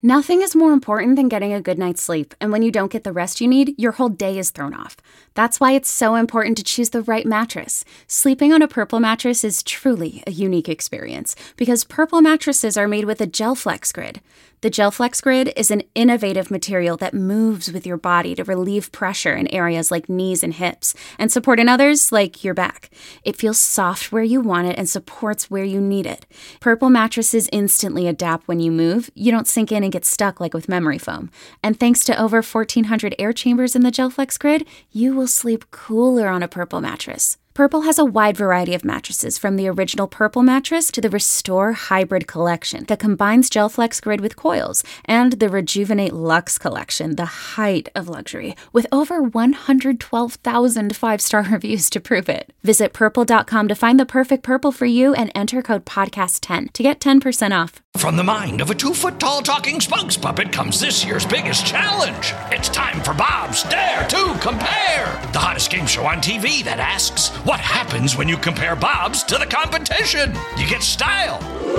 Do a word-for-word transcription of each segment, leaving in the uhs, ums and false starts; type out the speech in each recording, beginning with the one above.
Nothing is more important than getting a good night's sleep, and when you don't get the rest you need, your whole day is thrown off. That's why it's so important to choose the right mattress. Sleeping on a Purple mattress is truly a unique experience, because Purple mattresses are made with a GelFlex Grid. The GelFlex Grid is an innovative material that moves with your body to relieve pressure in areas like knees and hips, and support in others like your back. It feels soft where you want it and supports where you need it. Purple mattresses instantly adapt when you move. You don't sink in and get stuck like with memory foam. And thanks to over fourteen hundred air chambers in the GelFlex Grid, you will sleep cooler on a Purple mattress. Purple has a wide variety of mattresses, from the original Purple mattress to the Restore Hybrid collection that combines GelFlex Grid with coils, and the Rejuvenate Luxe collection, the height of luxury, with over one hundred twelve thousand five-star reviews to prove it. Visit purple dot com to find the perfect Purple for you and enter code podcast ten to get ten percent off. From the mind of a two-foot-tall talking spokes puppet comes this year's biggest challenge. It's time for Bob's Dare to Compare, the hottest game show on T V that asks, what happens when you compare Bob's to the competition? You get style.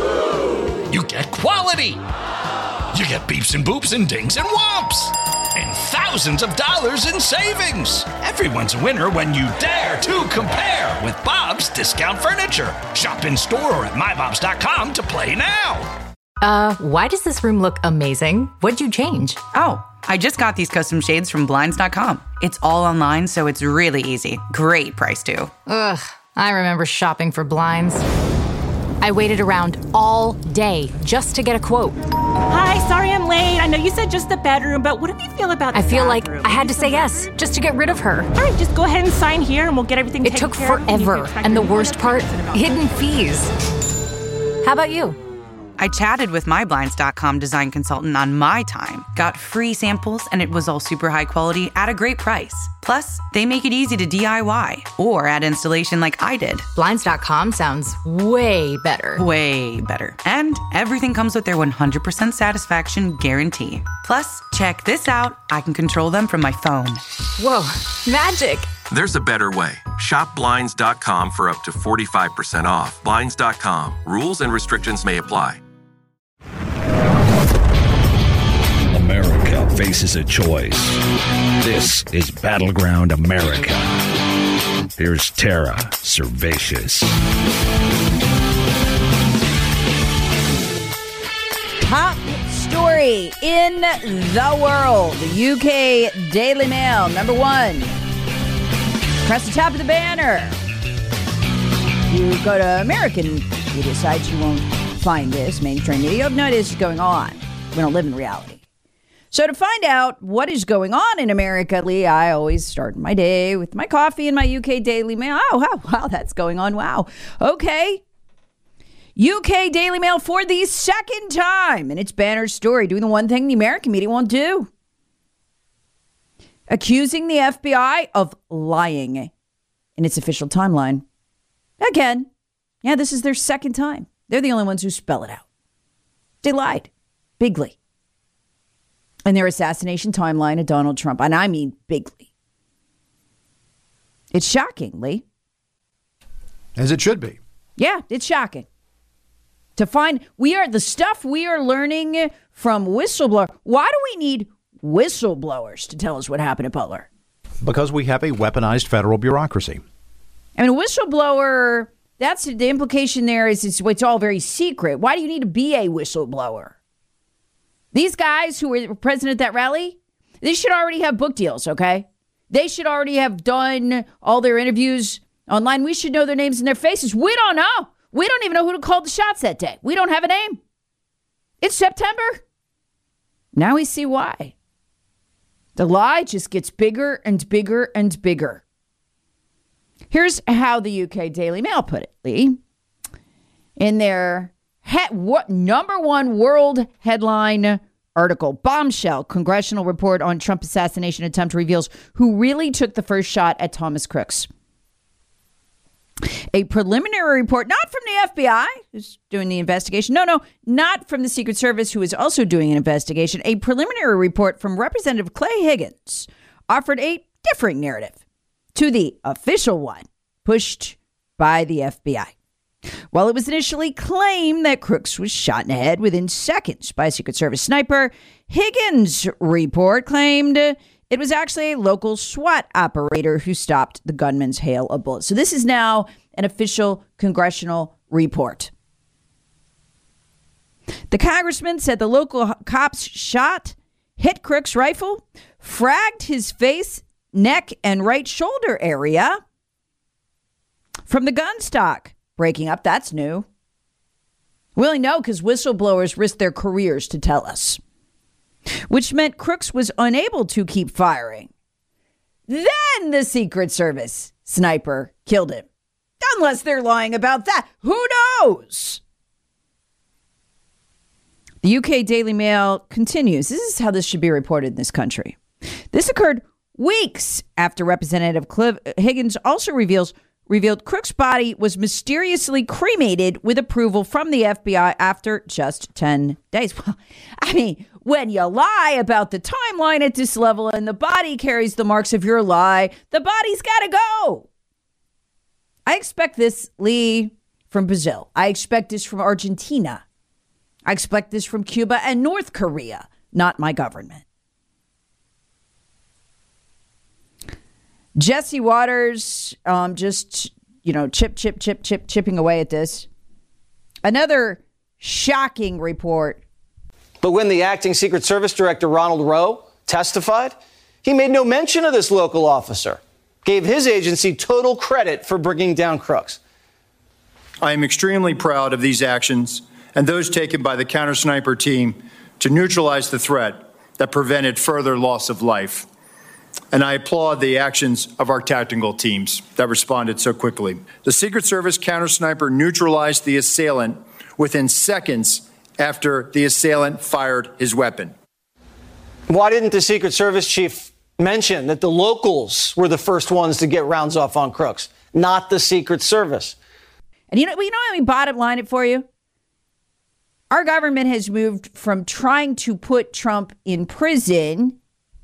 You get quality. You get beeps and boops and dings and whomps. And thousands of dollars in savings. Everyone's a winner when you dare to compare with Bob's Discount Furniture. Shop in store or at my bobs dot com to play now. Uh, why does this room look amazing? What'd you change? Oh, I just got these custom shades from blinds dot com. It's all online, so it's really easy. Great price, too. Ugh, I remember shopping for blinds. I waited around all day just to get a quote. Hi, sorry I'm late. I know you said just the bedroom, but what do you feel about the I feel bathroom? like I had to say yes just to get rid of her. All right, just go ahead and sign here and we'll get everything It taken took care of. forever, and the worst part, hidden fees. How about you? I chatted with my blinds dot com design consultant on my time, got free samples, and it was all super high quality at a great price. Plus, they make it easy to D I Y or add installation like I did. blinds dot com sounds way better. Way better. And everything comes with their one hundred percent satisfaction guarantee. Plus, check this out. I can control them from my phone. Whoa, magic. There's a better way. Shop blinds dot com for up to forty-five percent off. blinds dot com. Rules and restrictions may apply. America faces a choice. This is Battleground America. Here's Tara Servatius. Top story in the world. The U K Daily Mail, number one. Press the top of the banner. You go to American media sites, you won't find this. Mainstream media, you have no idea this is going on. We don't live in reality. So to find out what is going on in America, Lee, I always start my day with my coffee and my U K Daily Mail. Oh, wow, wow, that's going on. Wow. Okay. U K Daily Mail for the second time in its banner story, doing the one thing the American media won't do. Accusing the F B I of lying in its official timeline. Again. Yeah, this is their second time. They're the only ones who spell it out. They lied. Bigly. In their assassination timeline of Donald Trump. And I mean bigly. It's shocking, Lee. As it should be. Yeah, it's shocking. To find, we are, the stuff we are learning from whistleblower. Why do we need whistleblowers to tell us what happened at Butler? Because we have a weaponized federal bureaucracy. I mean, a whistleblower, that's the implication there is it's, it's all very secret. Why do you need to be a whistleblower? These guys who were present at that rally, they should already have book deals, okay? They should already have done all their interviews online. We should know their names and their faces. We don't know. We don't even know who to call the shots that day. We don't have a name. It's September. Now we see why. The lie just gets bigger and bigger and bigger. Here's how the U K Daily Mail put it, Lee. In their he- what number one world headline article, bombshell congressional report on Trump assassination attempt reveals who really took the first shot at Thomas Crooks. A preliminary report, not from the F B I, who's doing the investigation. No, no, not from the Secret Service, who is also doing an investigation. A preliminary report from Representative Clay Higgins offered a differing narrative to the official one pushed by the F B I. While it was initially claimed that Crooks was shot in the head within seconds by a Secret Service sniper, Higgins' report claimed it was actually a local SWAT operator who stopped the gunman's hail of bullets. So this is now an official congressional report. The congressman said the local cops shot, hit Crooks' rifle, fragged his face, neck, and right shoulder area from the gun stock. Breaking up, that's new. We only know because whistleblowers risk their careers to tell us. Which meant Crooks was unable to keep firing. Then the Secret Service sniper killed him. Unless they're lying about that. Who knows? The U K Daily Mail continues. This is how this should be reported in this country. This occurred weeks after Representative Cliff Higgins also reveals revealed Crooks' body was mysteriously cremated with approval from the F B I after just ten days. Well, I mean, when you lie about the timeline at this level and the body carries the marks of your lie, the body's got to go. I expect this, Lee, from Brazil. I expect this from Argentina. I expect this from Cuba and North Korea, not my government. Jesse Waters, um, just, you know, chip, chip, chip, chip, chipping away at this. Another shocking report. But when the acting Secret Service Director, Ronald Rowe, testified, he made no mention of this local officer, gave his agency total credit for bringing down Crooks. I am extremely proud of these actions and those taken by the counter-sniper team to neutralize the threat that prevented further loss of life. And I applaud the actions of our tactical teams that responded so quickly. The Secret Service counter-sniper neutralized the assailant within seconds after the assailant fired his weapon. Why didn't the Secret Service chief mention that the locals were the first ones to get rounds off on Crooks, not the Secret Service? And you know, you know how we bottom line it for you? Our government has moved from trying to put Trump in prison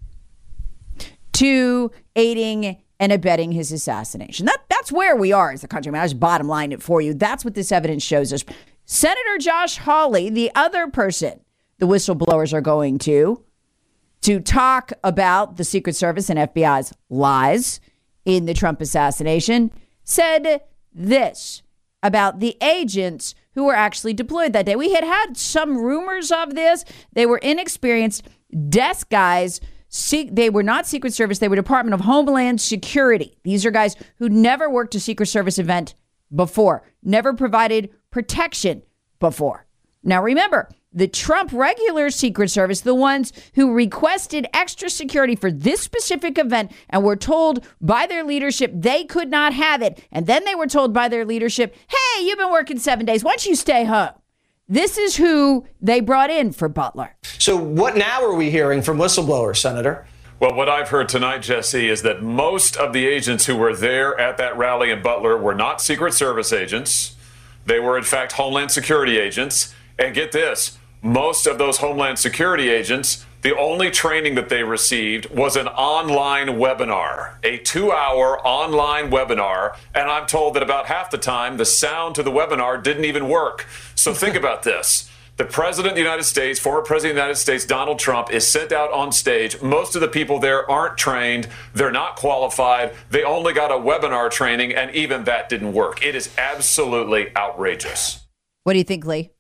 to aiding and abetting his assassination. That, that's where we are as a country. I mean, I just bottom line it for you. That's what this evidence shows us. Senator Josh Hawley, the other person the whistleblowers are going to, to talk about the Secret Service and F B I's lies in the Trump assassination, said this about the agents who were actually deployed that day. We had had some rumors of this. They were inexperienced desk guys. They were not Secret Service. They were Department of Homeland Security. These are guys who never worked a Secret Service event before, never provided protection before. Now, remember, the Trump regular Secret Service, the ones who requested extra security for this specific event and were told by their leadership they could not have it. And then they were told by their leadership, hey, you've been working seven days. Why don't you stay home? This is who they brought in for Butler. So what now are we hearing from whistleblowers, Senator? Well, what I've heard tonight, Jesse, is that most of the agents who were there at that rally in Butler were not Secret Service agents. They were, in fact, Homeland Security agents. And get this, most of those Homeland Security agents, the only training that they received was an online webinar, a two-hour online webinar. And I'm told that about half the time, the sound to the webinar didn't even work. So think about this. The President of the United States, former President of the United States, Donald Trump, is sent out on stage. Most of the people there aren't trained. They're not qualified. They only got a webinar training, and even that didn't work. It is absolutely outrageous. What do you think, Lee?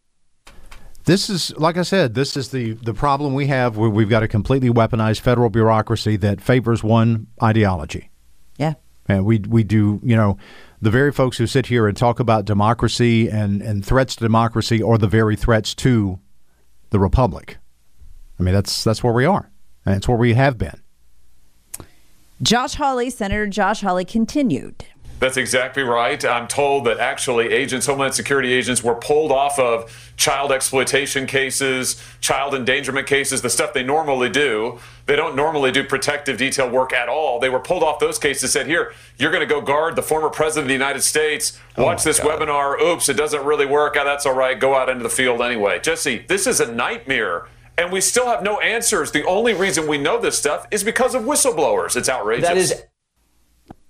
This is, like I said, this is the, the problem we have where we've got a completely weaponized federal bureaucracy that favors one ideology. Yeah. And we we do, you know, the very folks who sit here and talk about democracy and, and threats to democracy are the very threats to the republic. I mean, that's that's where we are. And it's where we have been. Josh Hawley, Senator Josh Hawley, continued. That's exactly right. I'm told that actually agents, Homeland Security agents, were pulled off of child exploitation cases, child endangerment cases, the stuff they normally do. They don't normally do protective detail work at all. They were pulled off those cases, said, here, you're going to go guard the former president of the United States. Watch oh this God. webinar. Oops, it doesn't really work. Oh, that's all right. Go out into the field anyway. Jesse, this is a nightmare. And we still have no answers. The only reason we know this stuff is because of whistleblowers. It's outrageous. That is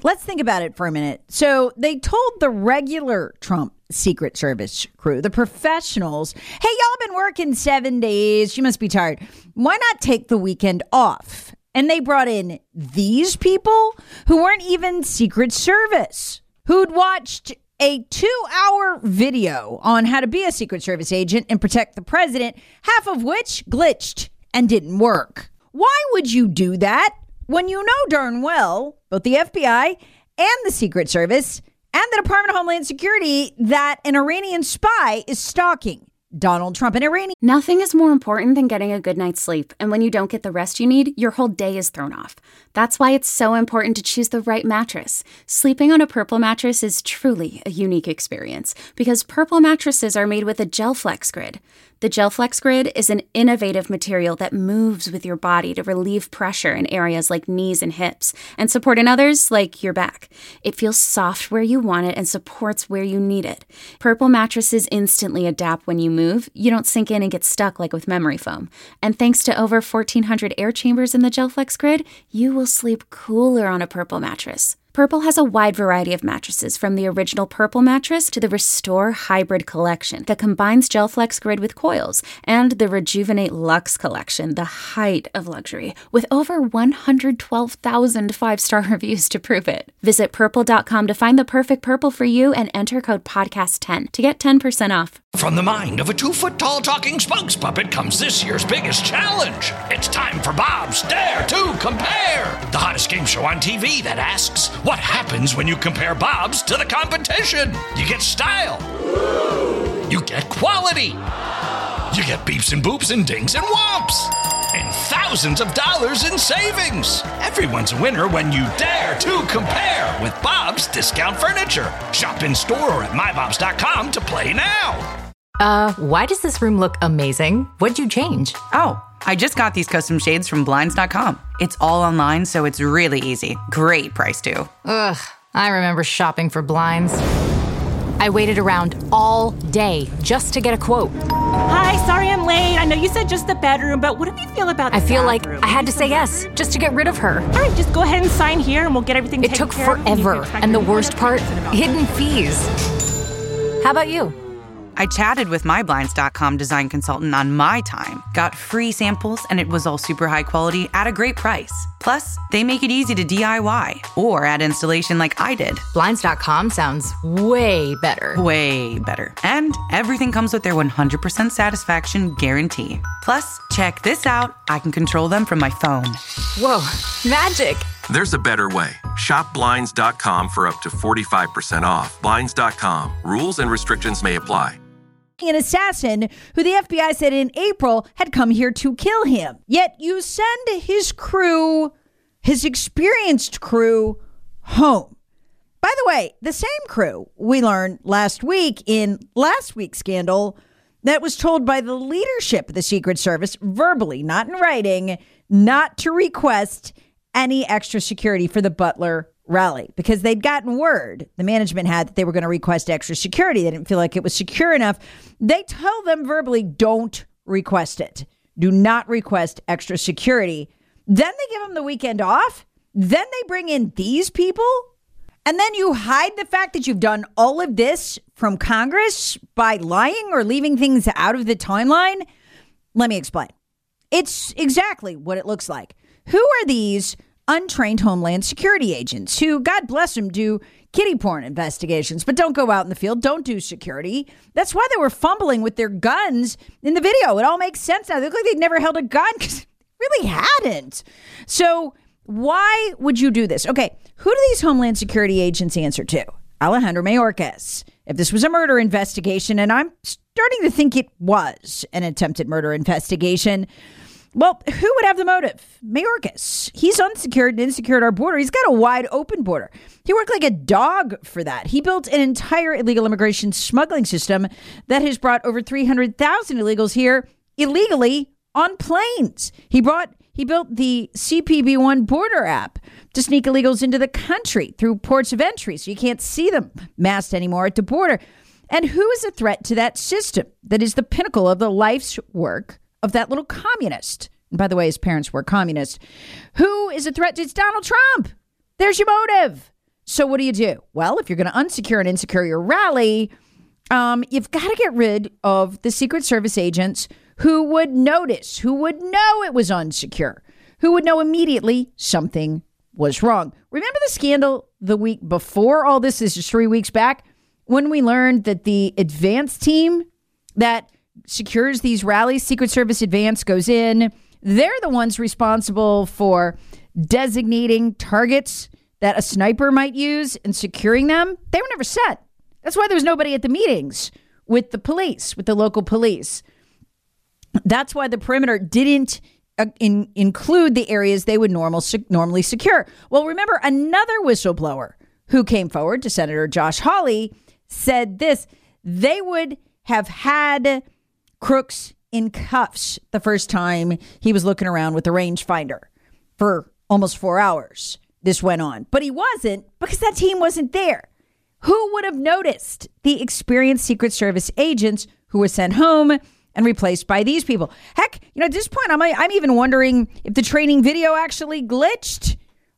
Let's think about it for a minute. So they told the regular Trump Secret Service crew, the professionals, hey, y'all been working seven days. You must be tired. Why not take the weekend off? And they brought in these people who weren't even Secret Service, who'd watched a two-hour video on how to be a Secret Service agent and protect the president, half of which glitched and didn't work. Why would you do that when you know darn well both the F B I and the Secret Service and the Department of Homeland Security that an Iranian spy is stalking Donald Trump? An Iranian. Nothing is more important than getting a good night's sleep, and when you don't get the rest you need, your whole day is thrown off. That's why it's so important to choose the right mattress. Sleeping on a Purple mattress is truly a unique experience because Purple mattresses are made with a GelFlex Grid. The GelFlex Grid is an innovative material that moves with your body to relieve pressure in areas like knees and hips and support in others like your back. It feels soft where you want it and supports where you need it. Purple mattresses instantly adapt when you move. You don't sink in and get stuck like with memory foam. And thanks to over fourteen hundred air chambers in the GelFlex Grid, you will sleep cooler on a Purple mattress. Purple has a wide variety of mattresses, from the original Purple mattress to the Restore Hybrid collection that combines GelFlex Grid with coils, and the Rejuvenate Luxe collection, the height of luxury, with over one hundred twelve thousand five-star reviews to prove it. Visit purple dot com to find the perfect Purple for you and enter code podcast ten to get ten percent off. From the mind of a two-foot-tall talking spokes puppet comes this year's biggest challenge. It's time for Bob's Dare to Compare, the hottest game show on T V that asks, what happens when you compare Bob's to the competition? You get style. You get quality. You get beeps and boops and dings and whomps. And thousands of dollars in savings. Everyone's a winner when you dare to compare with Bob's Discount Furniture. Shop in store or at my bobs dot com to play now. Uh, why does this room look amazing? What'd you change? Oh, I just got these custom shades from blinds dot com. It's all online, so it's really easy. Great price, too. Ugh, I remember shopping for blinds. I waited around all day just to get a quote. Hi, sorry I'm late. I know you said just the bedroom, but what do you feel about the I feel bathroom? like I had to say yes just to get rid of her. All right, just go ahead and sign here and we'll get everything It taken took care of. forever, and the worst part, hidden fees. How about you? I chatted with my blinds dot com design consultant on my time, got free samples, and it was all super high quality at a great price. Plus, they make it easy to D I Y or add installation like I did. blinds dot com sounds way better. Way better. And everything comes with their one hundred percent satisfaction guarantee. Plus, check this out. I can control them from my phone. Whoa, magic. There's a better way. Shop blinds dot com for up to forty-five percent off. blinds dot com. Rules and restrictions may apply. An assassin who the F B I said in April had come here to kill him. Yet you send his crew, his experienced crew, home. By the way, the same crew we learned last week in last week's scandal that was told by the leadership of the Secret Service, verbally, not in writing, not to request any extra security for the Butler rally, because they'd gotten word, the management had, that they were going to request extra security. They didn't feel like it was secure enough. They tell them verbally, don't request it. Do not request extra security. Then they give them the weekend off. Then they bring in these people. And then you hide the fact that you've done all of this from Congress by lying or leaving things out of the timeline. Let me explain. It's exactly what it looks like. Who are these untrained Homeland Security agents who, God bless them, do kiddie porn investigations, but don't go out in the field, don't do security? That's why they were fumbling with their guns in the video. It all makes sense now. They look like they'd never held a gun because they really hadn't. So why would you do this? Okay, who do these Homeland Security agents answer to? Alejandro Mayorkas. If this was a murder investigation, and I'm starting to think it was an attempted murder investigation, well, who would have the motive? Mayorkas. He's unsecured and insecure at our border. He's got a wide open border. He worked like a dog for that. He built an entire illegal immigration smuggling system that has brought over three hundred thousand illegals here illegally on planes. He brought he built the C P B one border app to sneak illegals into the country through ports of entry so you can't see them masked anymore at the border. And who is a threat to that system that is the pinnacle of the life's work of that little communist? And by the way, his parents were communists. Who is a threat? It's Donald Trump. There's your motive. So what do you do? Well, if you're going to unsecure and insecure your rally, um, you've got to get rid of the Secret Service agents who would notice, who would know it was unsecure, who would know immediately something was wrong. Remember the scandal the week before all this, is just three weeks back, when we learned that the advance team that secures these rallies, Secret Service advance, goes in. They're the ones responsible for designating targets that a sniper might use and securing them. They were never sent. That's why there was nobody at the meetings with the police, with the local police. That's why the perimeter didn't uh, in, include the areas they would normal, normally secure. Well, remember, another whistleblower who came forward to Senator Josh Hawley said this: they would have had Crooks in cuffs the first time he was looking around with the rangefinder for almost four hours. This went on, but he wasn't, because that team wasn't there. Who would have noticed the experienced Secret Service agents who were sent home and replaced by these people? Heck, you know, at this point, I'm, I'm even wondering if the training video actually glitched,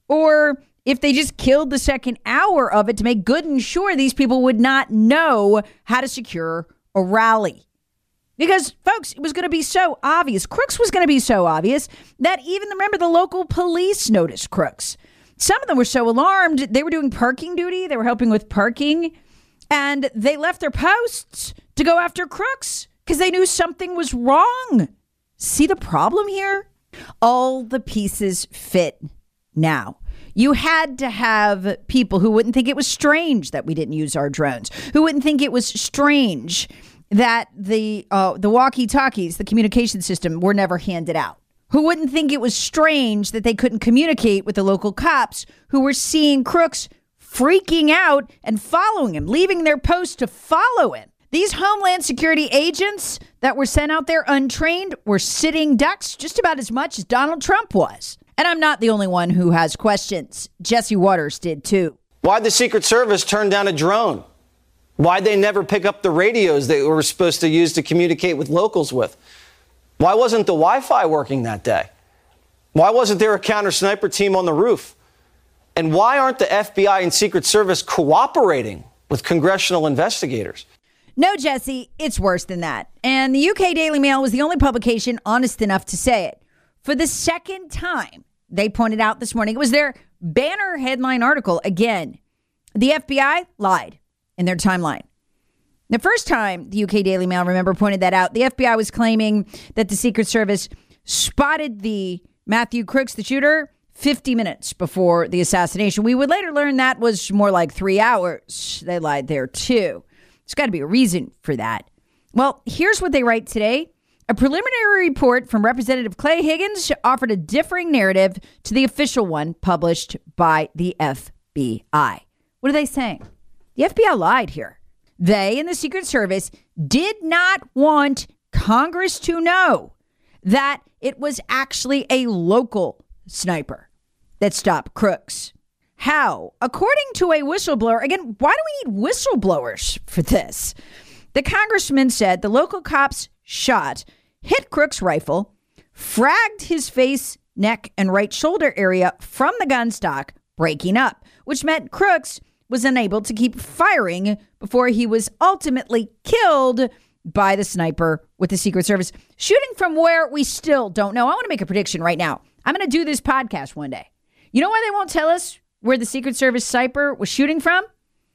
or if they just killed the second hour of it to make good and sure these people would not know how to secure a rally. Because, folks, it was going to be so obvious. Crooks was going to be so obvious that even, remember, the local police noticed Crooks. Some of them were so alarmed, they were doing parking duty. They were helping with parking. And they left their posts to go after Crooks because they knew something was wrong. See the problem here? All the pieces fit now. You had to have people who wouldn't think it was strange that we didn't use our drones, who wouldn't think it was strange that the uh, the walkie-talkies, the communication system, were never handed out, who wouldn't think it was strange that they couldn't communicate with the local cops who were seeing Crooks freaking out and following him, leaving their post to follow him. These Homeland Security agents that were sent out there untrained were sitting ducks just about as much as Donald Trump was. And I'm not the only one who has questions. Jesse Waters did too. Why'd the Secret Service turn down a drone? Why'd they never pick up the radios they were supposed to use to communicate with locals with? Why wasn't the Wi-Fi working that day? Why wasn't there a counter-sniper team on the roof? And why aren't the F B I and Secret Service cooperating with congressional investigators? No, Jesse, it's worse than that. And the U K Daily Mail was the only publication honest enough to say it. For the second time, they pointed out this morning, it was their banner headline article again. The F B I lied in their timeline. The first time the U K Daily Mail, remember, pointed that out, the F B I was claiming that the Secret Service spotted the Matthew Crooks, the shooter, fifty minutes before the assassination. We would later learn that was more like three hours. They lied there, too. There's got to be a reason for that. Well, here's what they write today. A preliminary report from Representative Clay Higgins offered a differing narrative to the official one published by the F B I. What are they saying? The F B I lied here. They and the Secret Service did not want Congress to know that it was actually a local sniper that stopped Crooks. How? According to a whistleblower, again, why do we need whistleblowers for this? The congressman said the local cops shot, hit Crooks' rifle, fragged his face, neck, and right shoulder area from the gun stock, breaking up, which meant Crooks was unable to keep firing before he was ultimately killed by the sniper with the Secret Service. Shooting from where, we still don't know. I want to make a prediction right now. I'm going to do this podcast one day. You know why they won't tell us where the Secret Service sniper was shooting from?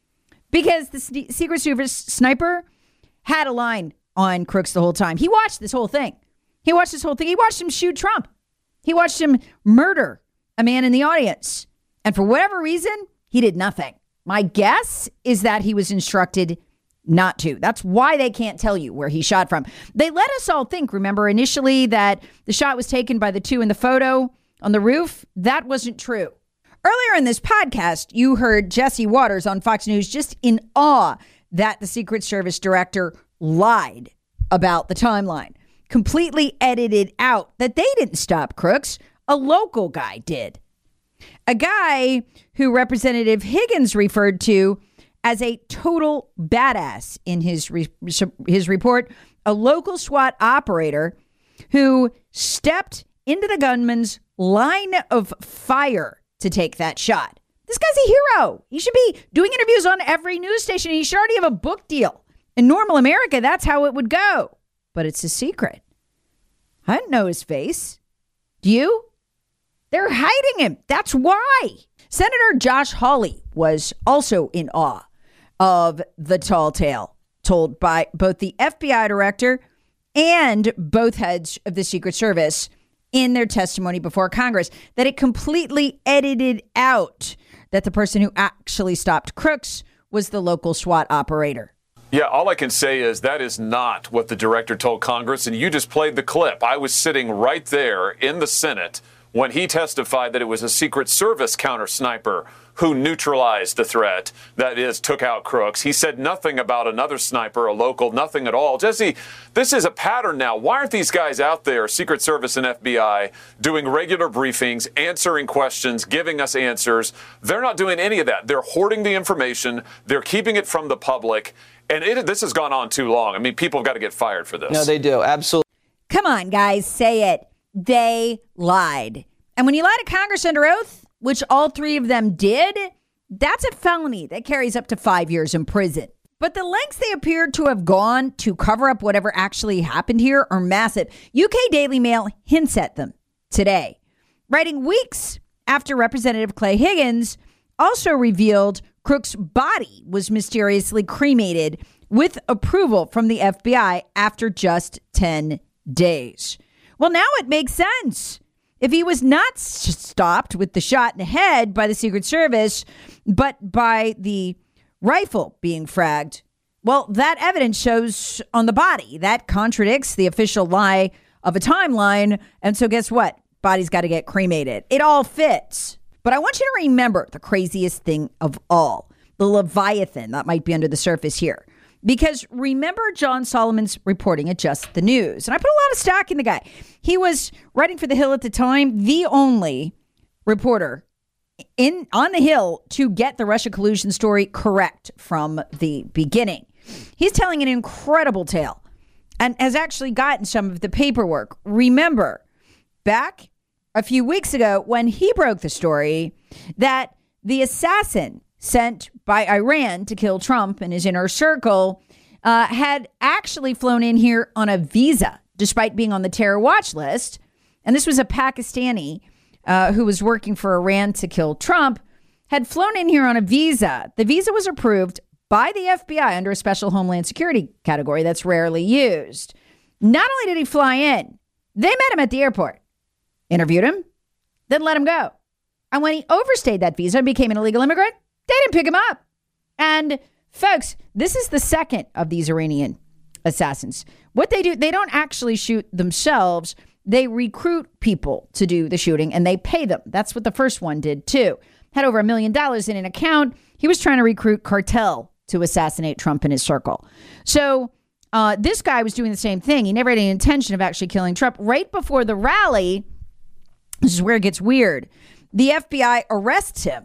Because the Secret Service sniper had a line on Crooks the whole time. He watched this whole thing. He watched this whole thing. He watched him shoot Trump. He watched him murder a man in the audience. And for whatever reason, he did nothing. My guess is that he was instructed not to. That's why they can't tell you where he shot from. They let us all think, remember, initially that the shot was taken by the two in the photo on the roof. That wasn't true. Earlier in this podcast, you heard Jesse Waters on Fox News just in awe that the Secret Service director lied about the timeline, completely edited out that they didn't stop Crooks. A local guy did. A guy who Representative Higgins referred to as a total badass in his re- his report, a local SWAT operator who stepped into the gunman's line of fire to take that shot. This guy's a hero. He should be doing interviews on every news station. He should already have a book deal. In normal America, that's how it would go. But it's a secret. I didn't know his face. Do you? They're hiding him. That's why. Senator Josh Hawley was also in awe of the tall tale told by both the F B I director and both heads of the Secret Service in their testimony before Congress, that it completely edited out that the person who actually stopped crooks was the local SWAT operator. Yeah, all I can say is that is not what the director told Congress, and you just played the clip. I was sitting right there in the Senate when he testified that it was a Secret Service counter sniper who neutralized the threat, that is, took out crooks. He said nothing about another sniper, a local, nothing at all. Jesse, this is a pattern now. Why aren't these guys out there, Secret Service and F B I, doing regular briefings, answering questions, giving us answers? They're not doing any of that. They're hoarding the information. They're keeping it from the public. And it, this has gone on too long. I mean, people have got to get fired for this. No, they do. Absolutely. Come on, guys, say it. They lied. And when you lie to Congress under oath, which all three of them did, that's a felony that carries up to five years in prison. But the lengths they appear to have gone to cover up whatever actually happened here are massive. U K Daily Mail hints at them today, writing weeks after Representative Clay Higgins also revealed Crook's body was mysteriously cremated with approval from the F B I after just ten days. Well, now it makes sense. If he was not stopped with the shot in the head by the Secret Service, but by the rifle being fragged, well, that evidence shows on the body. That contradicts the official lie of a timeline. And so guess what? Body's got to get cremated. It all fits. But I want you to remember the craziest thing of all, the Leviathan that might be under the surface here. Because remember John Solomon's reporting at Just the News. And I put a lot of stock in the guy. He was writing for The Hill at the time, the only reporter in on The Hill to get the Russia collusion story correct from the beginning. He's telling an incredible tale and has actually gotten some of the paperwork. Remember, back a few weeks ago when he broke the story that the assassin sent by Iran to kill Trump and his inner circle, uh, had actually flown in here on a visa, despite being on the terror watch list. And this was a Pakistani uh, who was working for Iran to kill Trump, had flown in here on a visa. The visa was approved by the F B I under a special Homeland Security category that's rarely used. Not only did he fly in, they met him at the airport, interviewed him, then let him go. And when he overstayed that visa and became an illegal immigrant, they didn't pick him up. And folks, this is the second of these Iranian assassins. What they do, they don't actually shoot themselves. They recruit people to do the shooting and they pay them. That's what the first one did too. Had over a million dollars in an account. He was trying to recruit cartel to assassinate Trump in his circle. So uh, this guy was doing the same thing. He never had any intention of actually killing Trump. Right before the rally, this is where it gets weird. The F B I arrests him.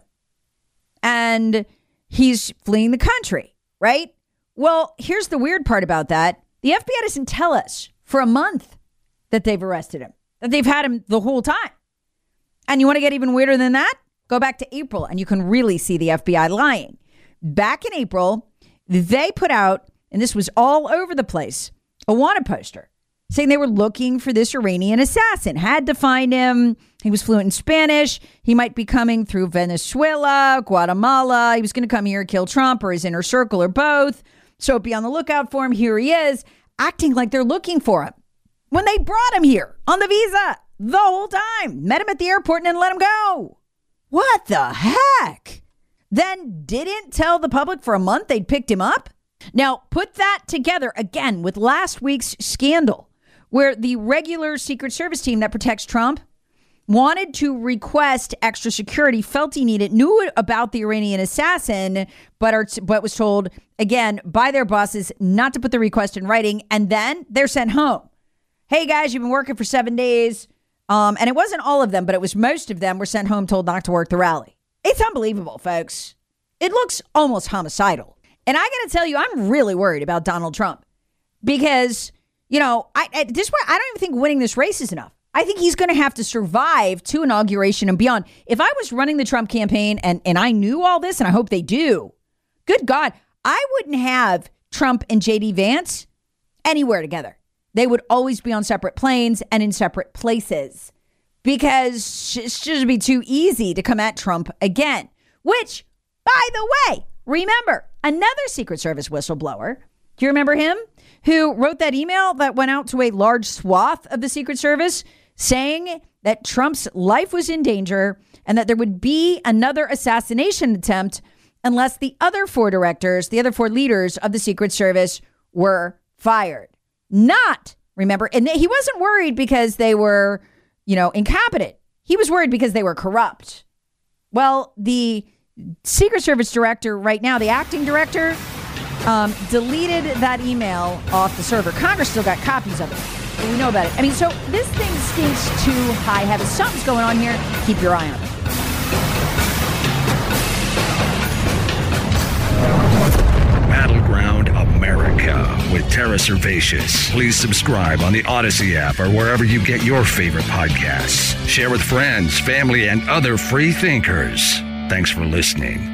And he's fleeing the country, right? Well, here's the weird part about that. The F B I doesn't tell us for a month that they've arrested him, that they've had him the whole time. And you want to get even weirder than that? Go back to April and you can really see the F B I lying. Back in April, they put out, and this was all over the place, a wanted poster saying they were looking for this Iranian assassin, had to find him. He was fluent in Spanish. He might be coming through Venezuela, Guatemala. He was going to come here and kill Trump or his inner circle or both. So be on the lookout for him. Here he is, acting like they're looking for him when they brought him here on the visa the whole time. Met him at the airport and then let him go. What the heck? Then didn't tell the public for a month they'd picked him up? Now, put that together again with last week's scandal, where the regular Secret Service team that protects Trump wanted to request extra security, felt he needed, knew about the Iranian assassin, but are, but was told, again, by their bosses not to put the request in writing, and then they're sent home. Hey, guys, you've been working for seven days. Um, and it wasn't all of them, but it was most of them were sent home told not to work the rally. It's unbelievable, folks. It looks almost homicidal. And I got to tell you, I'm really worried about Donald Trump because, you know, I, at this point, I don't even think winning this race is enough. I think he's going to have to survive to inauguration and beyond. If I was running the Trump campaign and, and I knew all this, and I hope they do, good God, I wouldn't have Trump and J D Vance anywhere together. They would always be on separate planes and in separate places because it's just be too easy to come at Trump again. Which, by the way, remember, another Secret Service whistleblower, do you remember him? Who wrote that email that went out to a large swath of the Secret Service saying that Trump's life was in danger and that there would be another assassination attempt unless the other four directors, the other four leaders of the Secret Service were fired. Not, remember, and he wasn't worried because they were, you know, incompetent. He was worried because they were corrupt. Well, the Secret Service director right now, the acting director, um, deleted that email off the server. Congress still got copies of it. And we know about it. I mean, so this thing stinks too high heaven. Something's going on here. Keep your eye on it. Battleground America with Tara Servatius. Please subscribe on the Odyssey app or wherever you get your favorite podcasts. Share with friends, family, and other free thinkers. Thanks for listening.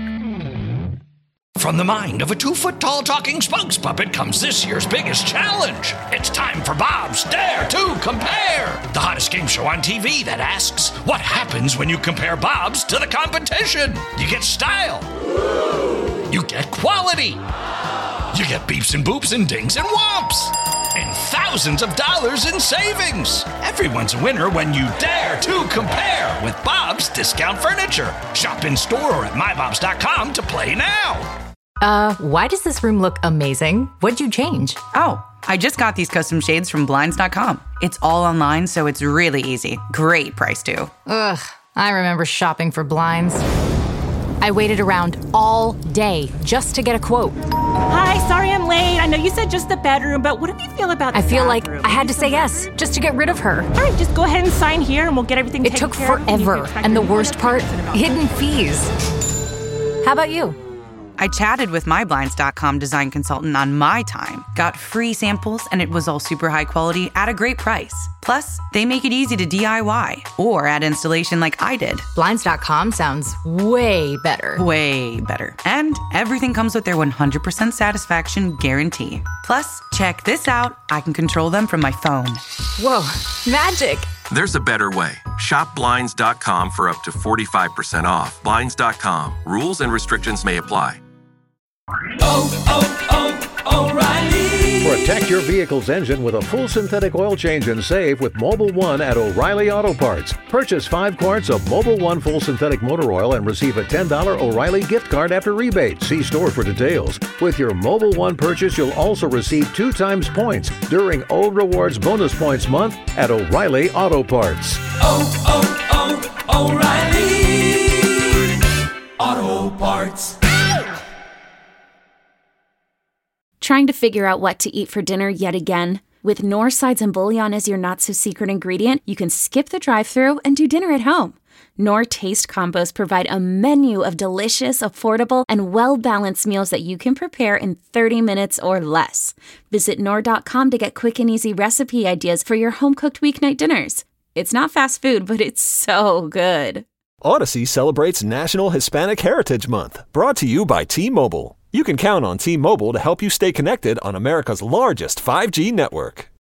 From the mind of a two-foot-tall talking spokes puppet comes this year's biggest challenge. It's time for Bob's Dare to Compare, the hottest game show on T V that asks, what happens when you compare Bob's to the competition? You get style. You get quality. You get beeps and boops and dings and whomps. And thousands of dollars in savings. Everyone's a winner when you dare to compare with Bob's Discount Furniture. Shop in store or at my bobs dot com to play now. Uh, why does this room look amazing? What'd you change? Oh, I just got these custom shades from blinds dot com. It's all online, so it's really easy. Great price, too. Ugh, I remember shopping for blinds. I waited around all day just to get a quote. Hi, sorry I'm late. I know you said just the bedroom, but what do you feel about the I feel bathroom? like I had to say yes just to get rid of her. All right, just go ahead and sign here and we'll get everything It taken took care of. forever, and the worst part, hidden fees. How about you? I chatted with my blinds dot com design consultant on my time, got free samples, and it was all super high quality at a great price. Plus, they make it easy to D I Y or add installation like I did. blinds dot com sounds way better. Way better. And everything comes with their one hundred percent satisfaction guarantee. Plus, check this out. I can control them from my phone. Whoa, magic. There's a better way. Shop blinds dot com for up to forty-five percent off. blinds dot com. Rules and restrictions may apply. Oh, oh, oh, O'Reilly. Protect your vehicle's engine with a full synthetic oil change and save with Mobil one at O'Reilly Auto Parts. Purchase five quarts of Mobil one full synthetic motor oil and receive a ten dollars O'Reilly gift card after rebate. See store for details. With your Mobil one purchase, you'll also receive two times points during O Rewards Bonus Points Month at O'Reilly Auto Parts. Oh, oh, oh, O'Reilly Auto Parts. Trying to figure out what to eat for dinner yet again? With Knorr sides and bouillon as your not-so-secret ingredient, you can skip the drive-thru and do dinner at home. Knorr Taste Combos provide a menu of delicious, affordable, and well-balanced meals that you can prepare in thirty minutes or less. Visit Knorr dot com to get quick and easy recipe ideas for your home-cooked weeknight dinners. It's not fast food, but it's so good. Odyssey celebrates National Hispanic Heritage Month, brought to you by T-Mobile. You can count on T-Mobile to help you stay connected on America's largest five G network.